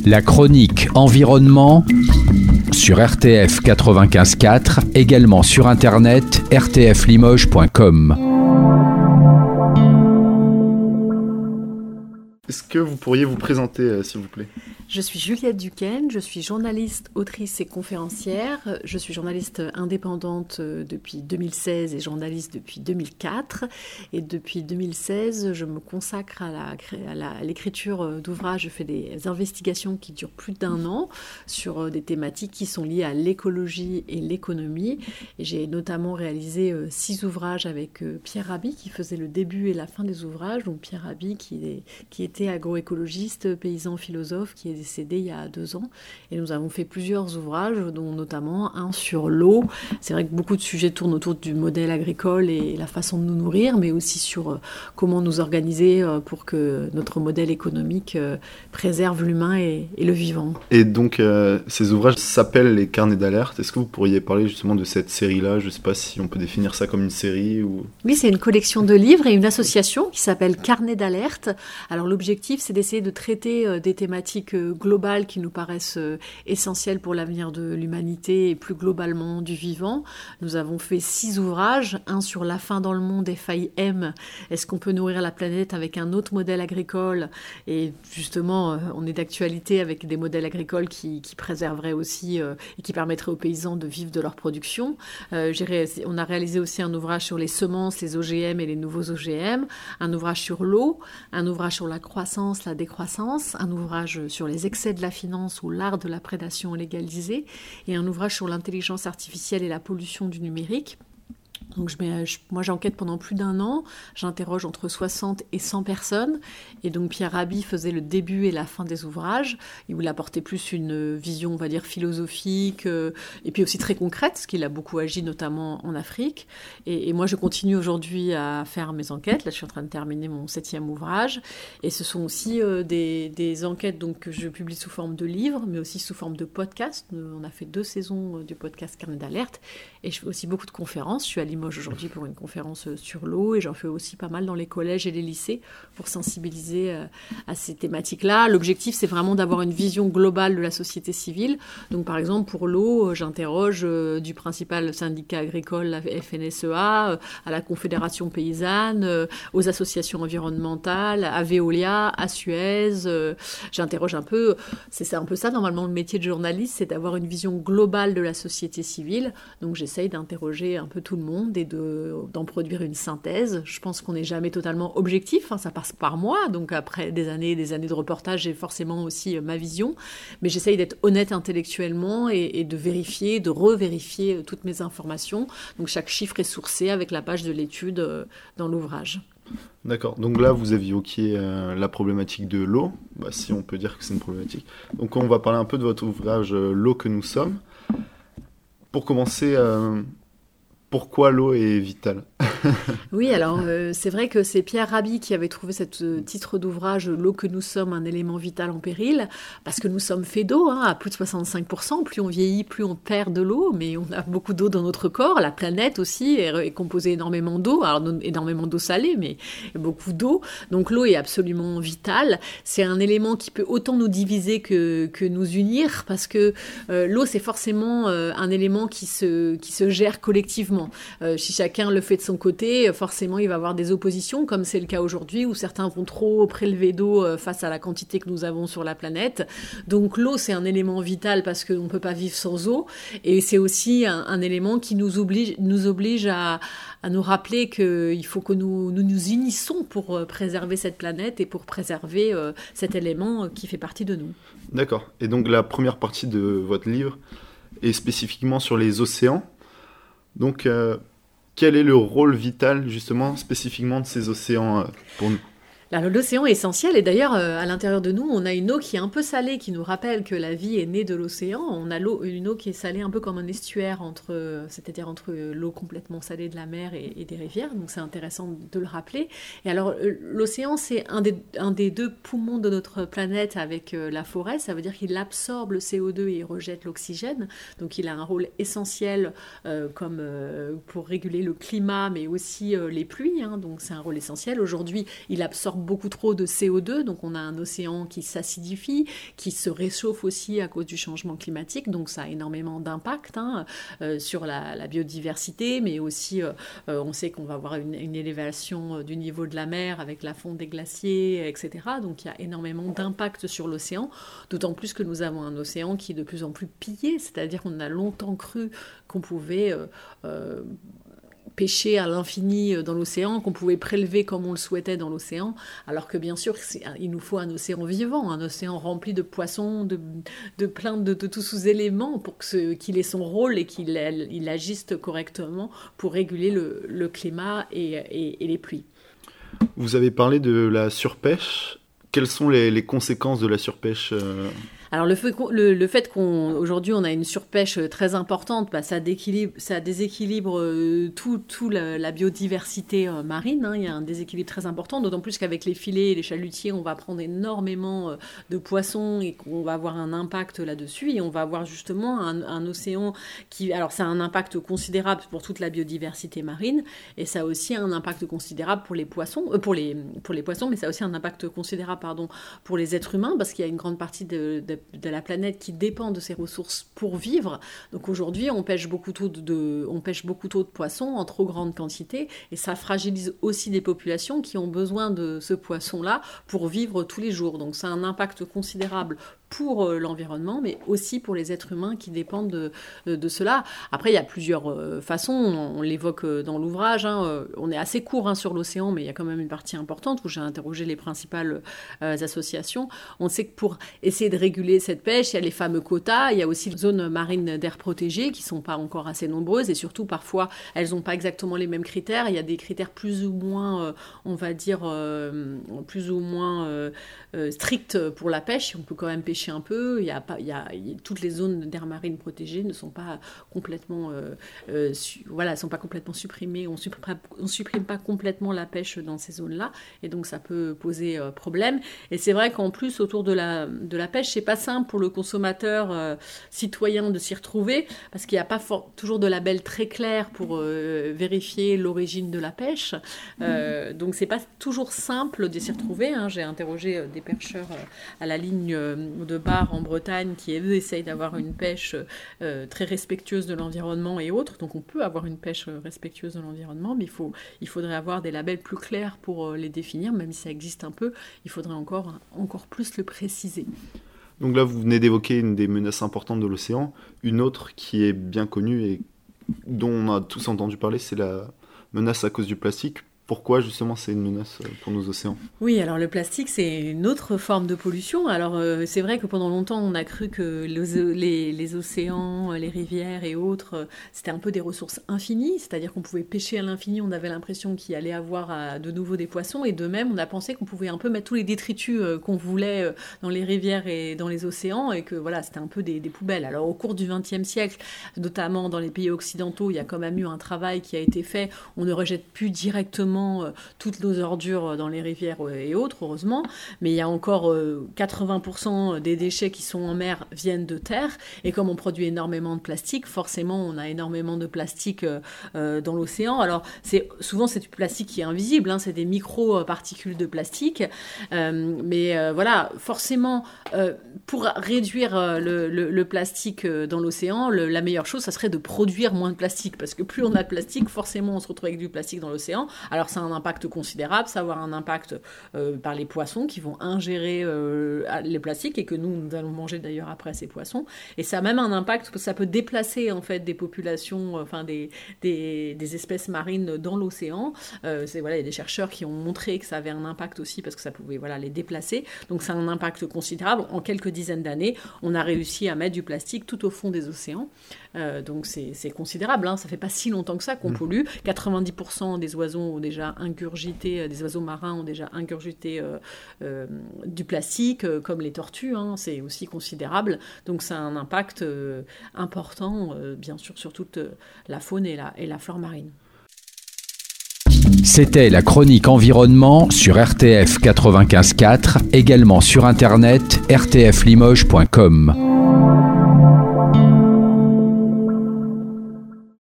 La chronique environnement sur RTF 95.4, également sur internet rtflimoges.com. Est-ce que vous pourriez vous présenter, s'il vous plaît ? Je suis Juliette Duquesne, je suis journaliste, autrice et conférencière. Je suis journaliste indépendante depuis 2016 et journaliste depuis 2004. Et depuis 2016, je me consacre à l'écriture d'ouvrages. Je fais des investigations qui durent plus d'1 an sur des thématiques qui sont liées à l'écologie et l'économie. Et j'ai notamment réalisé 6 ouvrages avec Pierre Rabhi, qui faisait le début et la fin des ouvrages. Donc Pierre Rabhi, qui était agroécologiste, paysan philosophe, qui est décédé il y a 2 ans. Et nous avons fait plusieurs ouvrages, dont notamment un sur l'eau. C'est vrai que beaucoup de sujets tournent autour du modèle agricole et la façon de nous nourrir, mais aussi sur comment nous organiser pour que notre modèle économique préserve l'humain et le vivant. Et donc, ces ouvrages s'appellent les carnets d'alerte. Est-ce que vous pourriez parler justement de cette série-là ? Je ne sais pas si on peut définir ça comme une série ou... Oui, c'est une collection de livres et une association qui s'appelle Carnet d'alerte. Alors l'objectif, c'est d'essayer de traiter des thématiques globales qui nous paraissent essentielles pour l'avenir de l'humanité et plus globalement du vivant. Nous avons fait 6 ouvrages, un sur la faim dans le monde et faille M. Est-ce qu'on peut nourrir la planète avec un autre modèle agricole ? Et justement, on est d'actualité avec des modèles agricoles qui préserveraient aussi et qui permettraient aux paysans de vivre de leur production. On a réalisé aussi un ouvrage sur les semences, les OGM et les nouveaux OGM, un ouvrage sur l'eau, un ouvrage sur la croissance, la décroissance, un ouvrage sur les excès de la finance ou l'art de la prédation légalisée et un ouvrage sur l'intelligence artificielle et la pollution du numérique. Donc moi j'enquête pendant plus d'1 an, j'interroge entre 60 et 100 personnes et donc Pierre Rabhi faisait le début et la fin des ouvrages, où il apportait plus une vision on va dire philosophique et puis aussi très concrète, parce qu'il a beaucoup agi notamment en Afrique et moi je continue aujourd'hui à faire mes enquêtes, là je suis en train de terminer mon 7e ouvrage et ce sont aussi des enquêtes donc, que je publie sous forme de livres mais aussi sous forme de podcast. On a fait 2 saisons du podcast Carnet d'alerte et je fais aussi beaucoup de conférences, je suis à Limoges aujourd'hui pour une conférence sur l'eau et j'en fais aussi pas mal dans les collèges et les lycées pour sensibiliser à ces thématiques-là. L'objectif, c'est vraiment d'avoir une vision globale de la société civile. Donc, par exemple, pour l'eau, j'interroge du principal syndicat agricole, la FNSEA, à la Confédération paysanne, aux associations environnementales, à Veolia, à Suez. J'interroge un peu, c'est un peu ça, normalement, le métier de journaliste, c'est d'avoir une vision globale de la société civile. Donc, j'essaye d'interroger un peu tout le monde et d'en produire une synthèse. Je pense qu'on n'est jamais totalement objectif, ça passe par moi, donc après des années de reportage, j'ai forcément aussi ma vision, mais j'essaye d'être honnête intellectuellement et de vérifier, de revérifier toutes mes informations. Donc chaque chiffre est sourcé avec la page de l'étude dans l'ouvrage. D'accord, donc là vous aviez évoqué la problématique de l'eau, si on peut dire que c'est une problématique. Donc on va parler un peu de votre ouvrage L'eau que nous sommes. Pour commencer... Pourquoi l'eau est vitale ? Oui, alors c'est vrai que c'est Pierre Rabhi qui avait trouvé ce titre d'ouvrage « L'eau que nous sommes, un élément vital en péril », parce que nous sommes faits d'eau, à plus de 65%. Plus on vieillit, plus on perd de l'eau, mais on a beaucoup d'eau dans notre corps. La planète aussi est composée énormément d'eau, alors énormément d'eau salée, mais beaucoup d'eau. Donc l'eau est absolument vitale. C'est un élément qui peut autant nous diviser que nous unir, parce que l'eau, c'est forcément un élément qui se gère collectivement. Si chacun le fait de son côté, forcément il va y avoir des oppositions, comme c'est le cas aujourd'hui, où certains vont trop prélever d'eau face à la quantité que nous avons sur la planète. Donc l'eau, c'est un élément vital parce qu'on ne peut pas vivre sans eau, et c'est aussi un élément qui nous oblige à nous rappeler qu'il faut que nous unissons pour préserver cette planète et pour préserver cet élément qui fait partie de nous. D'accord. Et donc la première partie de votre livre est spécifiquement sur les océans. Donc, quel est le rôle vital, justement, spécifiquement de ces océans pour nous ? Alors, l'océan est essentiel et d'ailleurs, à l'intérieur de nous, on a une eau qui est un peu salée, qui nous rappelle que la vie est née de l'océan. On a une eau qui est salée un peu comme un estuaire, c'est-à-dire entre l'eau complètement salée de la mer et des rivières. Donc, c'est intéressant de le rappeler. Et alors, l'océan, c'est un des 2 poumons de notre planète avec la forêt. Ça veut dire qu'il absorbe le CO2 et il rejette l'oxygène. Donc, il a un rôle essentiel comme pour réguler le climat, mais aussi les pluies. Donc, c'est un rôle essentiel. Aujourd'hui, il absorbe absorbe beaucoup trop de CO2, donc on a un océan qui s'acidifie, qui se réchauffe aussi à cause du changement climatique, donc ça a énormément d'impact sur la biodiversité, mais aussi on sait qu'on va avoir une élévation du niveau de la mer avec la fonte des glaciers, etc. Donc il y a énormément d'impact sur l'océan, d'autant plus que nous avons un océan qui est de plus en plus pillé, c'est-à-dire qu'on a longtemps cru qu'on pouvait pêcher à l'infini dans l'océan, qu'on pouvait prélever comme on le souhaitait dans l'océan, alors que bien sûr, il nous faut un océan vivant, un océan rempli de poissons, de plein de tous sous-éléments pour qu'il ait son rôle et qu'il agisse correctement pour réguler le climat et les pluies. Vous avez parlé de la surpêche. Quelles sont les conséquences de la surpêche Alors le fait qu'aujourd'hui on a une surpêche très importante, ça déséquilibre tout la biodiversité marine. Il y a un déséquilibre très important, d'autant plus qu'avec les filets et les chalutiers, on va prendre énormément de poissons et qu'on va avoir un impact là-dessus. Et on va avoir justement un océan qui... Alors ça a un impact considérable pour toute la biodiversité marine et ça a aussi un impact considérable pour les poissons, pour les poissons, mais ça a aussi un impact considérable pour les êtres humains parce qu'il y a une grande partie de la planète qui dépend de ces ressources pour vivre. Donc aujourd'hui, on pêche beaucoup trop de poissons en trop grande quantité et ça fragilise aussi des populations qui ont besoin de ce poisson-là pour vivre tous les jours. Donc ça a un impact considérable pour l'environnement, mais aussi pour les êtres humains qui dépendent de cela. Après, il y a plusieurs façons, on l'évoque dans l'ouvrage, on est assez court sur l'océan, mais il y a quand même une partie importante où j'ai interrogé les principales associations. On sait que pour essayer de réguler cette pêche, il y a les fameux quotas, il y a aussi les zones marines d'air protégées qui ne sont pas encore assez nombreuses et surtout, parfois, elles n'ont pas exactement les mêmes critères. Il y a des critères plus ou moins, on va dire, plus ou moins stricts pour la pêche. On peut quand même pêcher un peu. Toutes les zones d'air marine protégées ne sont pas complètement, sont pas complètement supprimées. On supprime pas complètement la pêche dans ces zones-là, et donc ça peut poser problème. Et c'est vrai qu'en plus autour de la pêche, c'est pas simple pour le consommateur citoyen de s'y retrouver parce qu'il n'y a pas toujours de label très clair pour vérifier l'origine de la pêche. Donc c'est pas toujours simple de s'y retrouver. J'ai interrogé des pêcheurs à la ligne de Bar en Bretagne qui, eux, essayent d'avoir une pêche très respectueuse de l'environnement et autres. Donc on peut avoir une pêche respectueuse de l'environnement, mais il faudrait avoir des labels plus clairs pour les définir, même si ça existe un peu, il faudrait encore plus le préciser. Donc là, vous venez d'évoquer une des menaces importantes de l'océan. Une autre qui est bien connue et dont on a tous entendu parler, c'est la menace à cause du plastique. Pourquoi justement c'est une menace pour nos océans ? Oui, alors le plastique c'est une autre forme de pollution. Alors c'est vrai que pendant longtemps on a cru que les océans, les rivières et autres, c'était un peu des ressources infinies, c'est-à-dire qu'on pouvait pêcher à l'infini, on avait l'impression qu'il allait avoir de nouveau des poissons et de même on a pensé qu'on pouvait un peu mettre tous les détritus qu'on voulait dans les rivières et dans les océans et que voilà, c'était un peu des poubelles. Alors au cours du XXe siècle, notamment dans les pays occidentaux, il y a quand même eu un travail qui a été fait, on ne rejette plus directement toutes nos ordures dans les rivières et autres, heureusement, mais il y a encore 80% des déchets qui sont en mer viennent de terre, et comme on produit énormément de plastique, forcément on a énormément de plastique dans l'océan. Alors souvent c'est du plastique qui est invisible, c'est des micro-particules de plastique, mais voilà, forcément pour réduire le plastique dans l'océan, la meilleure chose, ça serait de produire moins de plastique, parce que plus on a de plastique, forcément on se retrouve avec du plastique dans l'océan. Alors ça a un impact considérable, ça va avoir un impact par les poissons qui vont ingérer les plastiques et que nous allons manger d'ailleurs après ces poissons. Et ça a même un impact, parce que ça peut déplacer en fait des populations, des espèces marines dans l'océan. Il y a des chercheurs qui ont montré que ça avait un impact aussi parce que ça pouvait les déplacer. Donc ça a un impact considérable. En quelques dizaines d'années, on a réussi à mettre du plastique tout au fond des océans. Donc c'est considérable, ça fait pas si longtemps que ça qu'on pollue. 90% des oiseaux ont déjà ingurgité, des oiseaux marins ont déjà ingurgité du plastique, comme les tortues, c'est aussi considérable. Donc ça a un impact important, bien sûr, sur toute la faune et la flore marine. C'était la chronique environnement sur RTF 95.4, également sur internet rtflimoges.com.